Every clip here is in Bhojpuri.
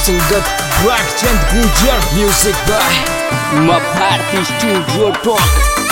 Sungat Blackchand Gujar Music by Mapati Studio Talk.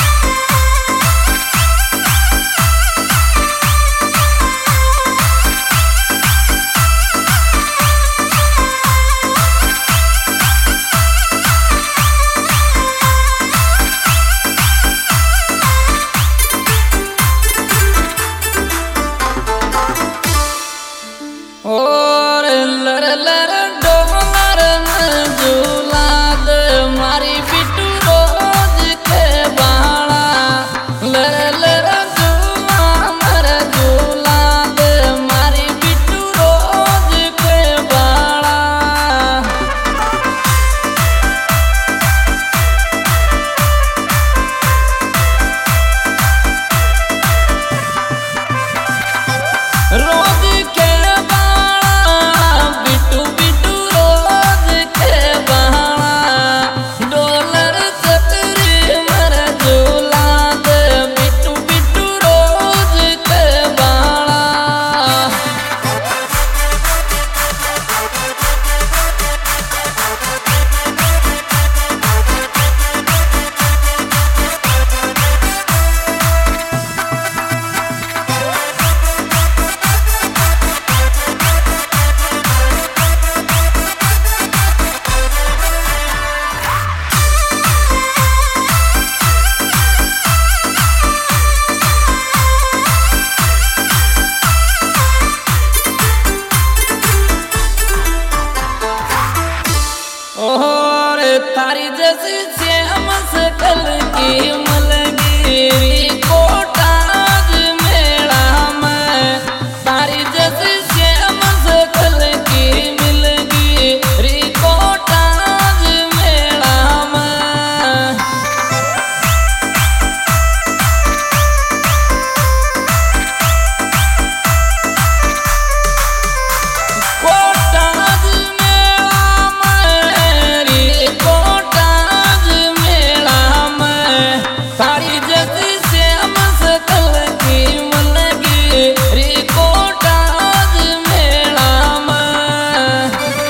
तारी जैसी श्याम सकल की मलगिरी कोटाज मेला में, तारी जैसी श्याम सकल की मिलगिरी कोटाज मेला में। कोटाज मेला में कोटाज मेला में, तारी जैसी श्याम सकल की मलगिरी कोटाज मेला में।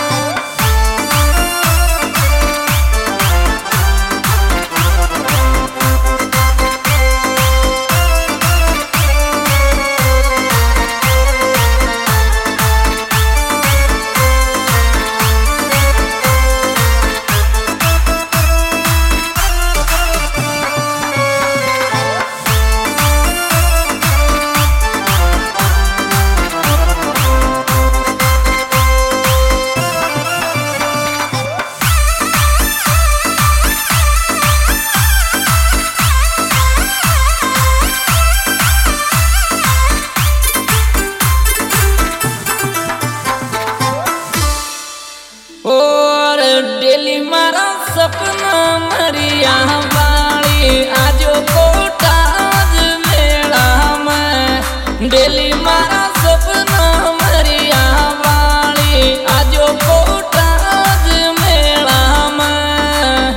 और डेली मारा सपना मरिया वाली आजो कोटाज मेला में, डेली मारा सपना मरिया वाली आजो कोटाज मेला में।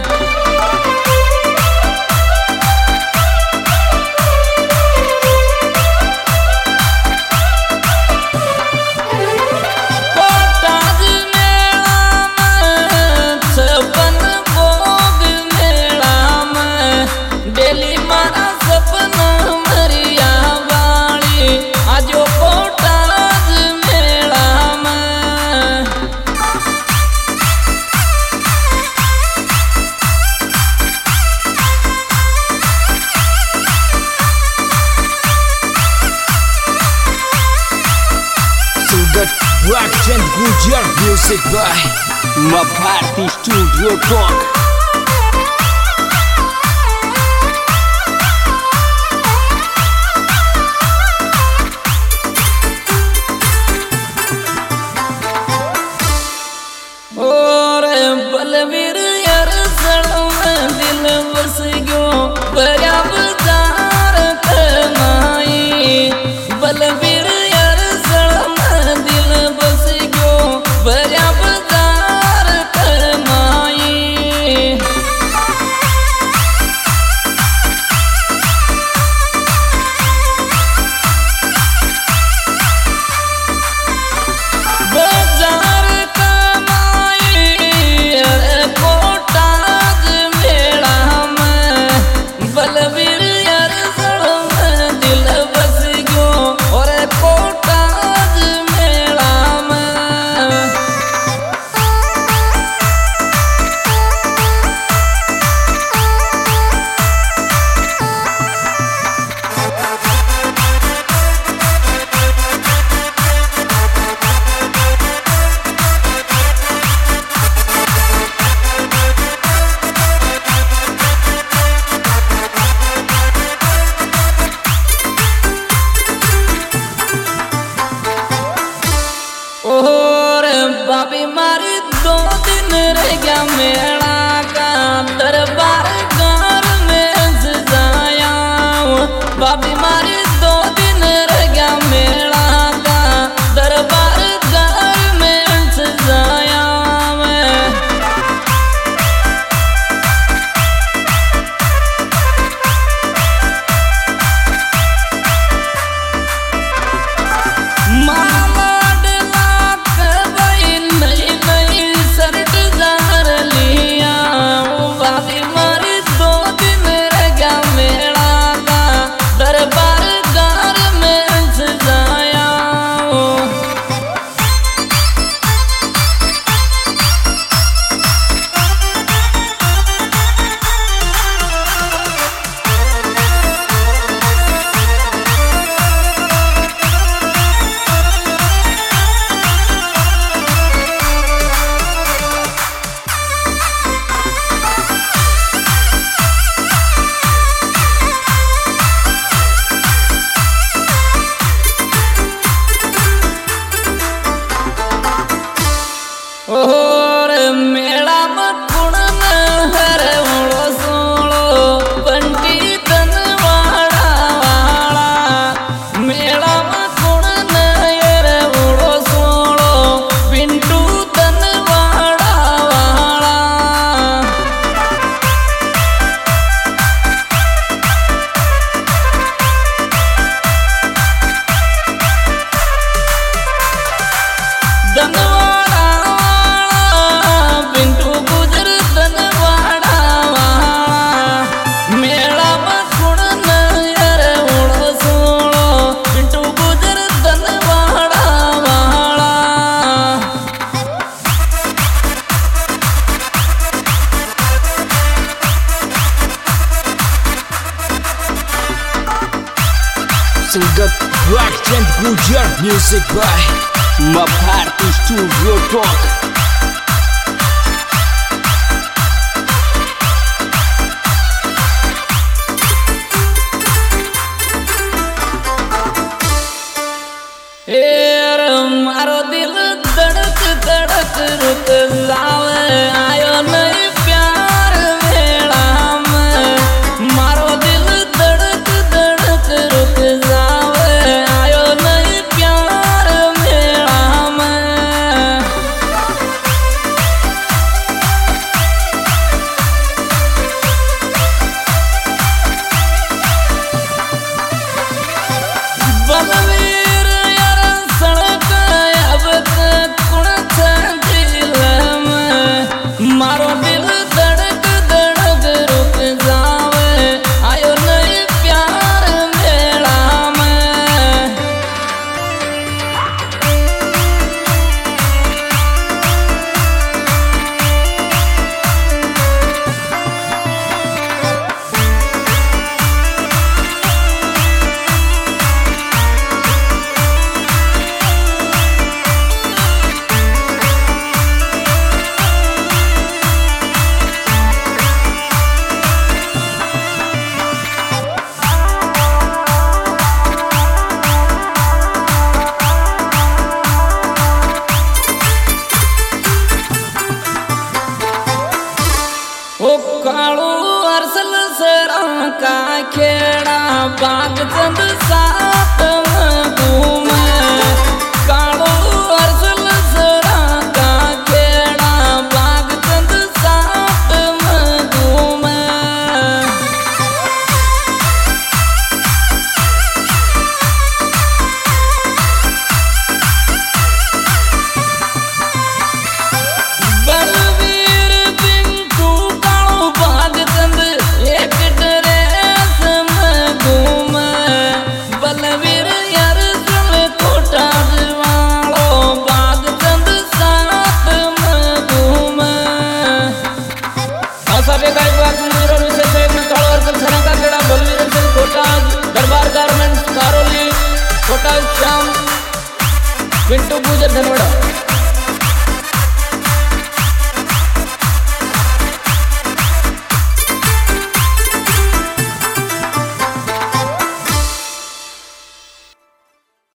कोटाज डेली मारा सपना मरिया वाली आजो कोटाज मेला में। Sungat Blackchand Gujar Music by Mapati Studio Talk. और बलवीर यार सड़म दिल बस गयो बया बाजार कमाई, बलवीर यार सड़म दिल बस गयो बया बाजार कमाई। मेला का दरबार घर में सजाया भाभी मारी 2 दिन रह गया मेला का दरबार घर में सजाया और मेला मकुण हर उड़ो सोलो बंटी तनवाड़ा वाला मेला मकुण हर उड़ो सोलो पिंटू तनवाड़ा वाला Singer Blackchant Gujar, music by Maparty Studio Talk. मारो दिल धड़क धड़क रुक जावे आयो नहीं प्यार मेला में मारो दिल धड़क धड़क रुक जावे आयो नहीं प्यार मेला में बलवीर यार सड़क अब तक कुण दिल में मारो दिल धड़क धड़क रुक जावे आयो नहीं प्यार मेला में ओ कालू अरसल सरा का खेड़ा बाग चंद साथ में घूमे कालू अरसल सरा का खेड़ा बाग चंद साथ में घूमे बलवीर पिंटू कालू बाग चंद एक ड्रेस में घूमे बलवीर यार सुन कोटा वालो बाग चंद साथ में घूमे आसाबे गाय बाग मेरा विशेष है में कालू अरसल सरा का खेड़ा बलवीर सिंह कोटा दरबार गारमेंट्स कारोली कोटा श्याम पिंटू गुजर धनवड़ा।